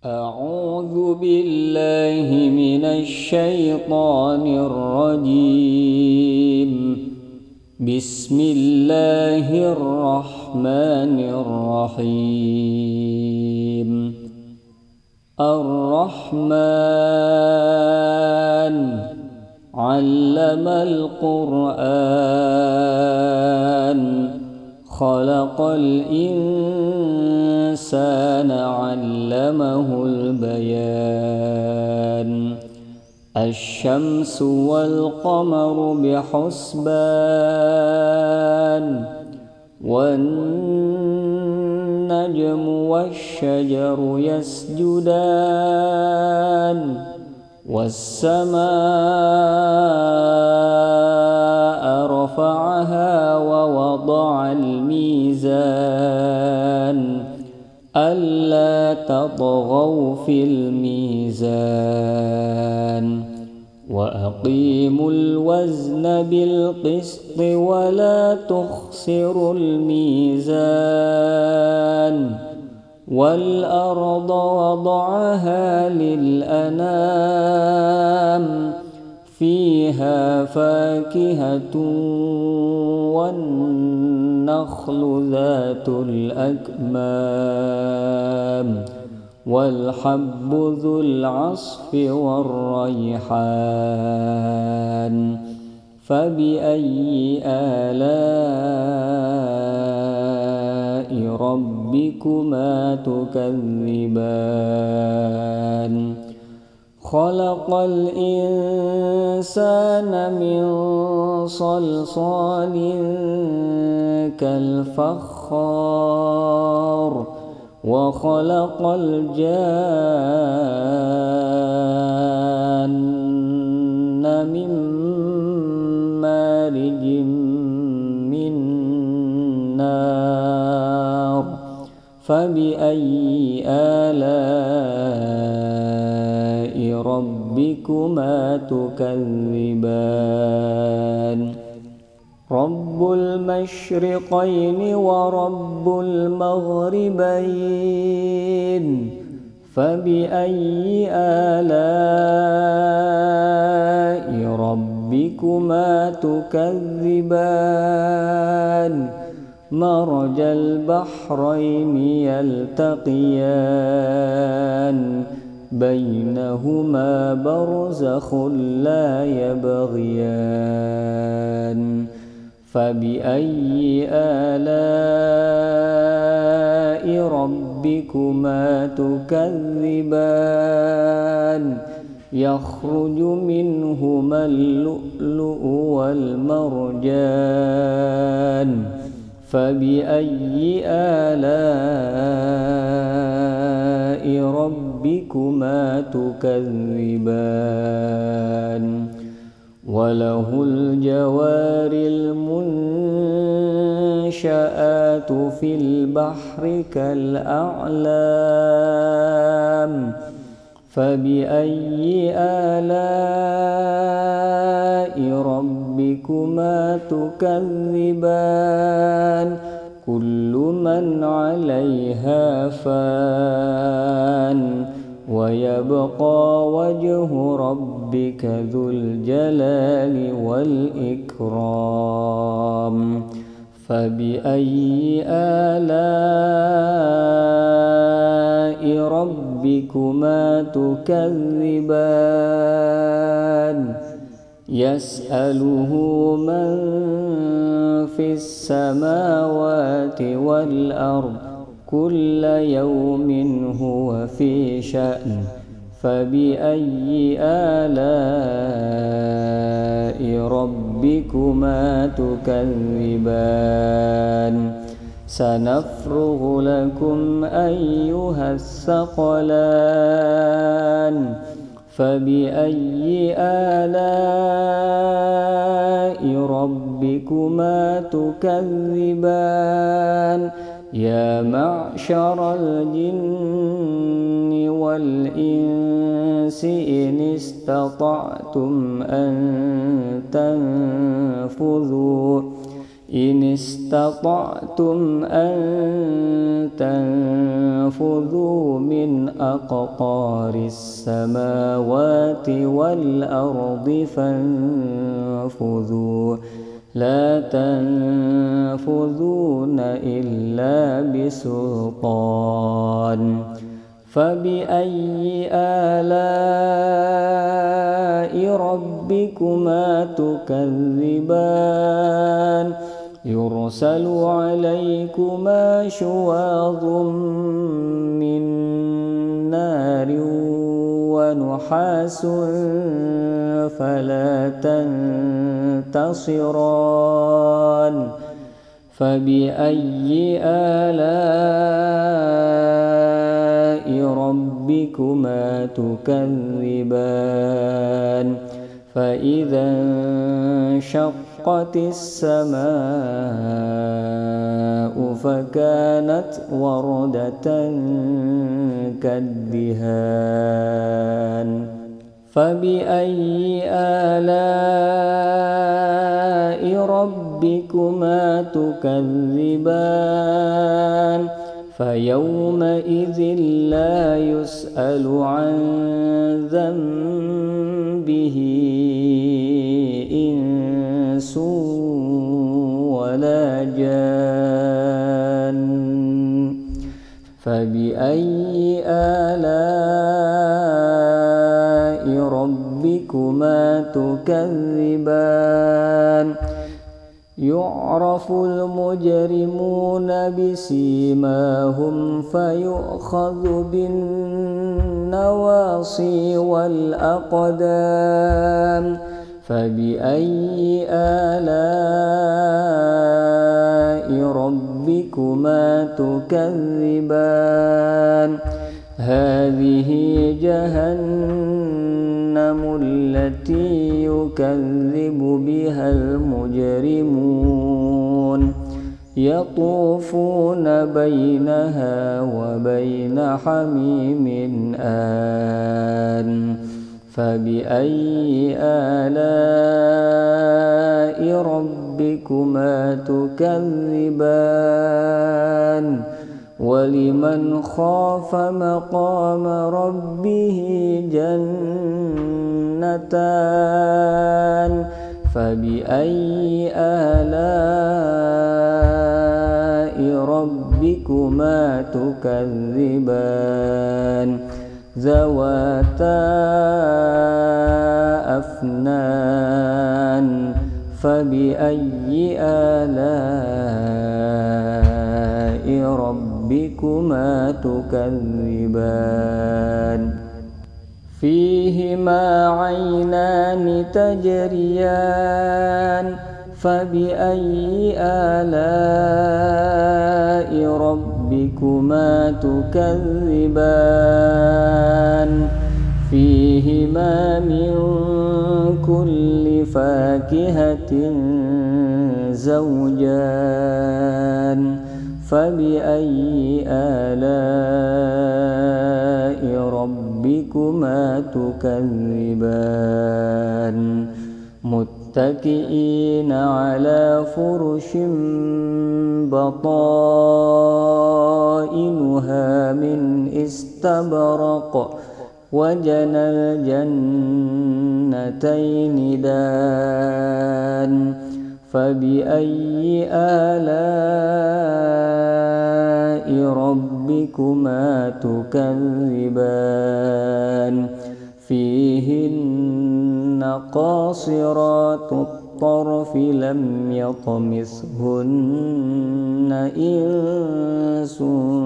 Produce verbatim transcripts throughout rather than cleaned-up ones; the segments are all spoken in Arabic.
أعوذ بالله من الشيطان الرجيم. بسم الله الرحمن الرحيم. الرحمن علم القرآن خلق الإنسان علمه البيان. الشمس والقمر بحسبان والنجم والشجر يسجدان والسماء رفعها ووضع الميزان ألا تطغوا في الميزان وأقيموا الوزن بالقسط ولا تخسروا الميزان والأرض وضعها للأنام فيها فاكهة والنخل ذات الأكمام والحب ذو العصف والريحان. فبأي آلاء ربكما تكذبان؟ خلق الإنسان من صلصال كالفخار وخلق الجان من مارج من نار. فبأي آلاء ربكما تكذبان؟ رب المشرقين ورب المغربين. فبأي آلاء ربكما تكذبان؟ مرج البحرين يلتقيان بينهما برزخ لا يبغيان. فبأي آلاء ربكما تكذبان؟ يخرج منهما اللؤلؤ والمرجان. فبأي آلاء ربكما تكذبان؟ وله الجوار المنشآت في البحر كالأعلام. فبأي آلاء ربكما تكذبان؟ كل من عليها فان ويبقى وجه ربك ذو الجلال والإكرام. فبأي آلاء ربكما تكذبان؟ يسأله من في السماوات والأرض كل يوم هو في شأن. فبأي آلاء ربكما تكذبان؟ سنفرغ لكم أيها الثقلان. فبأي آلاء ربكما تكذبان؟ يا معشر الجن والإنس إن استطعتم أن تنفذوا إن استطعتم أن تنفذوا من أقطار السماوات والأرض فانفذوا لا تنفذون إلا بسلطان فبأي آلاء ربكما تكذبان يرسل عليكما شواظ من نار ونحاس فلا تنتصران فبأي آلاء ربكما تكذبان فإذا انشقت السماء فكانت وردة كالدهان فبأي آلاء ربكما تكذبان فيومئذ لا يسأل عن ذنبه إنس ولا جان فبأي آلاء ربكما تكذبان يعرف المجرمون بسيماهم فيؤخذ بالنواصي والأقدام فبأي آلاء ربكما تكذبان هذه جهنم التي يكذب بها المجرمون يطوفون بينها وبين حميم آن فبأي آلاء ربكما تكذبان ولمن خاف مقام ربه جنتان فبأي آلاء ربكما تكذبان ذواتا أفنان فبأي آلاء ربكما تكذبان فيهما عينان تجريان فبأي آلاء ربكما تكذبان فيهما من كل فاكهة زوجان فبأي آلاء ربكما تكذبان متكئين على فرش بطائنها من استبرق وجنى الجنتين دان فبأي آلاء ربكما تكذبان فيهن قاصرات الطرف لم يطمثهن إنس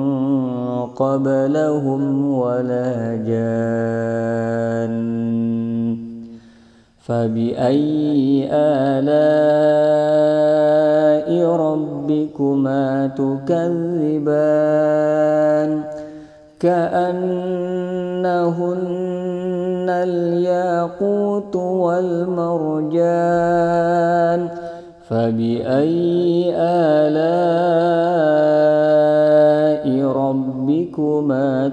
قبلهم ولا جان فبأي آلاء ربكما تكذبان كأنهن الياقوت والمرجان فبأي آلاء ربكما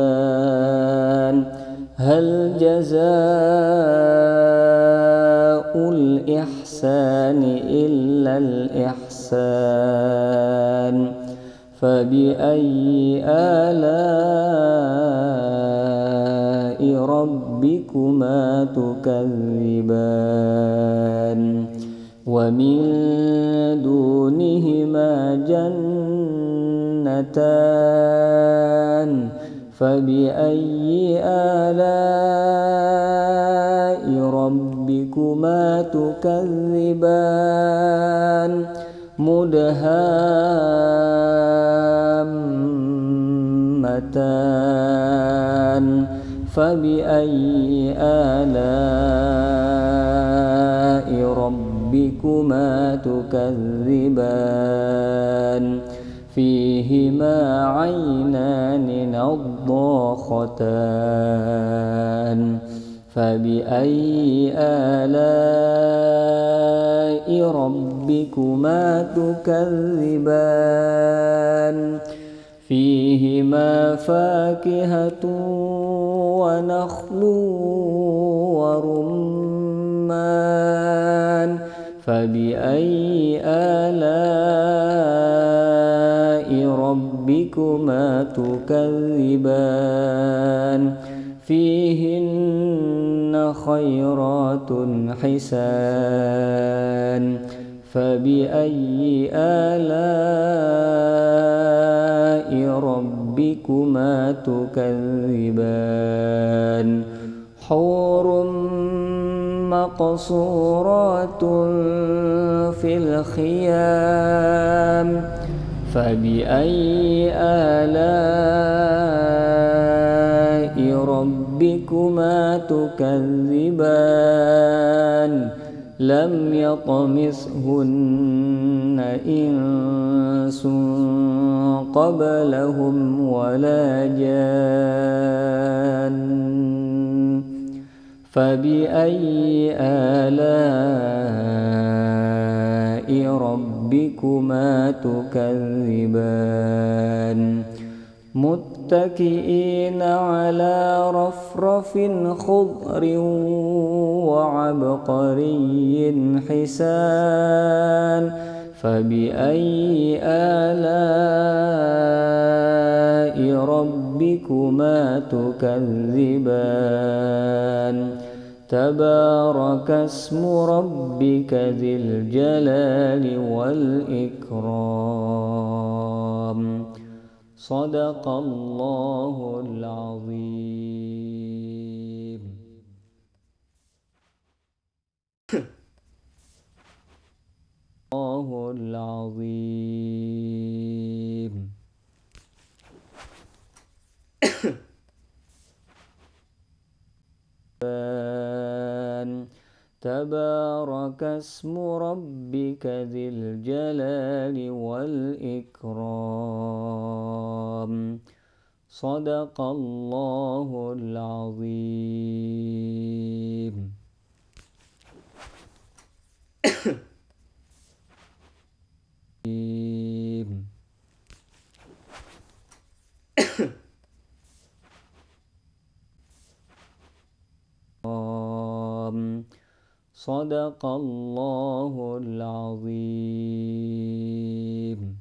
تكذبان هل جزاء الإحسان إلا الإحسان فبأي آلاء ربكما تكذبان ومن دونهما جنتان فبأي آلاء ربكما تكذبان مدهامتان فبأي آلاء ربكما تكذبان فيهما عينان نضاختان فبأي آلاء ربكما تكذبان فيهما فاكهة ونخل ورمان فبأي آلاء ربكما تكذبان فيهن خيرات حسان فبأي آلاء ربكما تكذبان حور مقصورات في الخيام فبأي آلاء ربكما تكذبان لم يطمثهن إنس قبلهم ولا جان فبأي آلاء ربكما تكذبان متكئين على رفرف خضر وعبقري حسان فبأي آلاء ربكما تكذبان تبارك اسم ربك ذي الجلال والإكرام صدق الله العظيم. الله العظيم. تبارك اسم ربك ذي الجلال والإكرام صدق الله العظيم. صدق الله العظيم.